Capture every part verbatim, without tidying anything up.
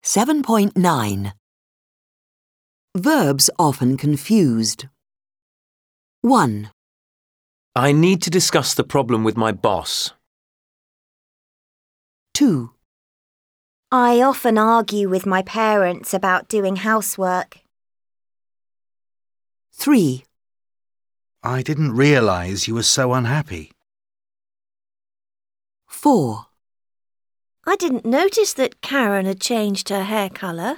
seven point nine. Verbs often confused. one. I need to discuss the problem with my boss. two. I often argue with my parents about doing housework. three. I didn't realise you were so unhappy. four. I didn't notice that Karen had changed her hair colour.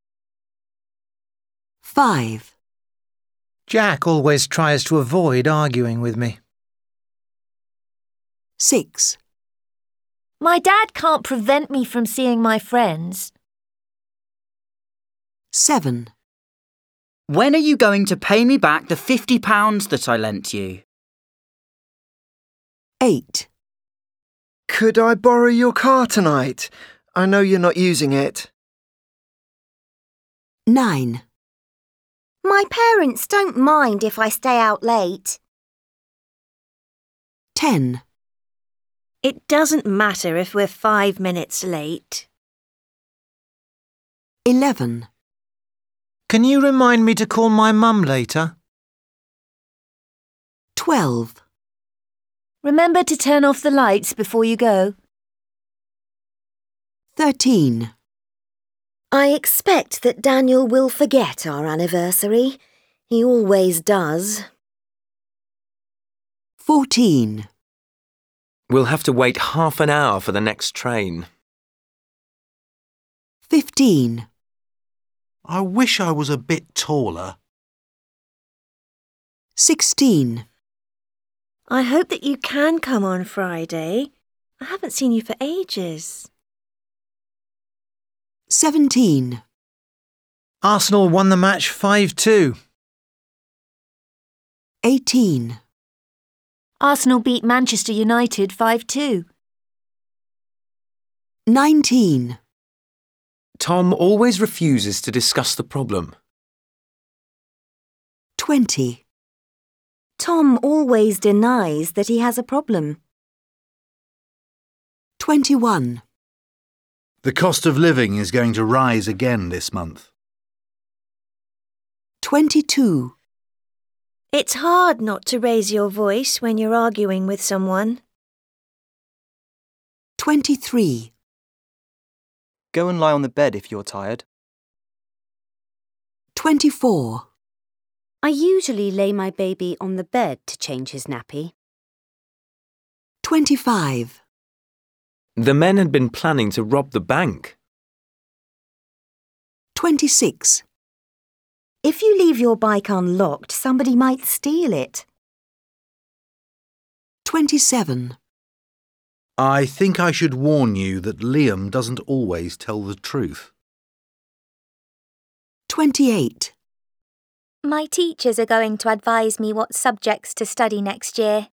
five. Jack always tries to avoid arguing with me. six. My dad can't prevent me from seeing my friends. seven. When are you going to pay me back the fifty pounds that I lent you? eight. Could I borrow your car tonight? I know you're not using it. nine. My parents don't mind if I stay out late. ten. It doesn't matter if we're five minutes late. eleven. Can you remind me to call my mum later? twelve. Remember to turn off the lights before you go. thirteen. I expect that Daniel will forget our anniversary. He always does. fourteen. We'll have to wait half an hour for the next train. fifteen. I wish I was a bit taller. sixteen. I hope that you can come on Friday. I haven't seen you for ages. seventeen. Arsenal won the match five two. eighteen. Arsenal beat Manchester United five two. nineteen. Tom always refuses to discuss the problem. twenty. Tom always denies that he has a problem. twenty-one. The cost of living is going to rise again this month. twenty-two. It's hard not to raise your voice when you're arguing with someone. twenty-three. Go and lie on the bed if you're tired. twenty-four. I usually lay my baby on the bed to change his nappy. twenty-five. The men had been planning to rob the bank. twenty-six. If you leave your bike unlocked, somebody might steal it. twenty-seven. I think I should warn you that Liam doesn't always tell the truth. twenty-eight. My teachers are going to advise me what subjects to study next year.